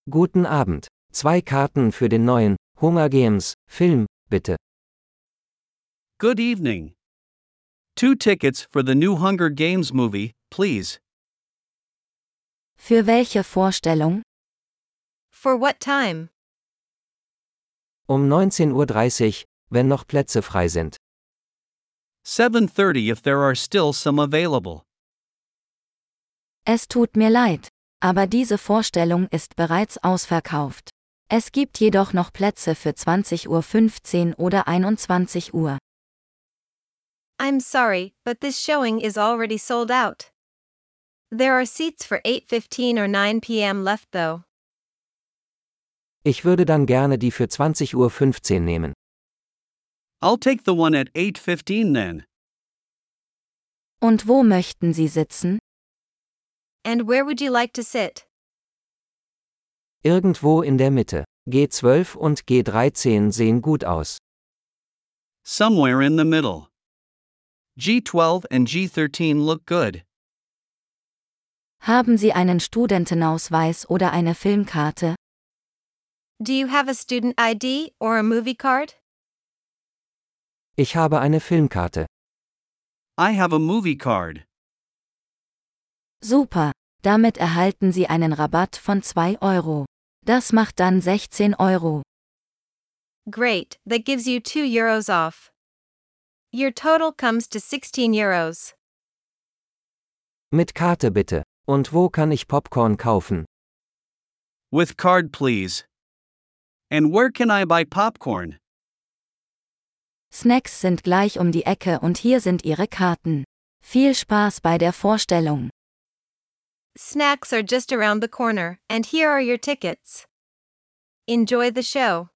Guten Abend. 2 Karten für den neuen Hunger Games Film, bitte. Good evening. 2 tickets for the new Hunger Games movie, please. Für welche Vorstellung? For what time? Um 19:30 Uhr, wenn noch Plätze frei sind. 7:30 if there are still some available. Es tut mir leid, aber diese Vorstellung ist bereits ausverkauft. Es gibt jedoch noch Plätze für 20:15 Uhr oder 21 Uhr. I'm sorry, but this showing is already sold out. There are seats for 8:15 or 9 p.m. left though. Ich würde dann gerne die für 20:15 Uhr nehmen. I'll take the one at 8:15 then. Und wo möchten Sie sitzen? And where would you like to sit? Irgendwo in der Mitte. G12 und G13 sehen gut aus. Somewhere in the middle. G12 and G13 look good. Haben Sie einen Studentenausweis oder eine Filmkarte? Do you have a student ID or a movie card? Ich habe eine Filmkarte. I have a movie card. Super, damit erhalten Sie einen Rabatt von 2 Euro. Das macht dann 16 Euro. Great, that gives you 2 euros off. Your total comes to 16 euros. Mit Karte bitte. Und wo kann ich Popcorn kaufen? With card please. And where can I buy popcorn? Snacks sind gleich um die Ecke und hier sind Ihre Karten. Viel Spaß bei der Vorstellung. Snacks are just around the corner, and here are your tickets. Enjoy the show.